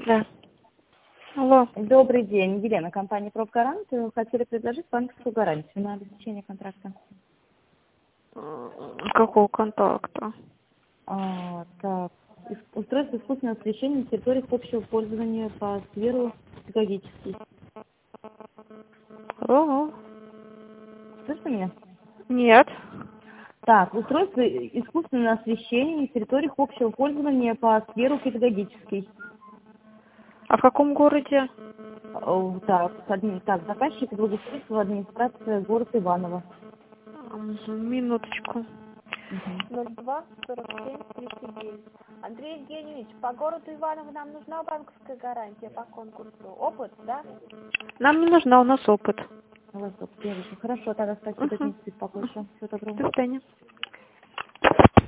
Да. Алло. Добрый день, Елена, компания «Профгарант». Хотели предложить банковскую гарантию на обеспечение контракта. Какого контакта? Так, устройство искусственного освещения на территории общего пользования по сферу педагогический. Алло. Слышите меня? Нет. Так, устройство искусственного освещения на территории общего пользования по сферу педагогический. А в каком городе? Так, заказчик благоустройства администрация город Иваново. Минуточку. 02-47-39. Андрей Евгеньевич, по городу Иваново нам нужна банковская гарантия по конкурсу. Опыт, да? Нам не нужна, у нас опыт. Хорошо, тогда спасибо, не беспокойся. Всего доброго. До свидания.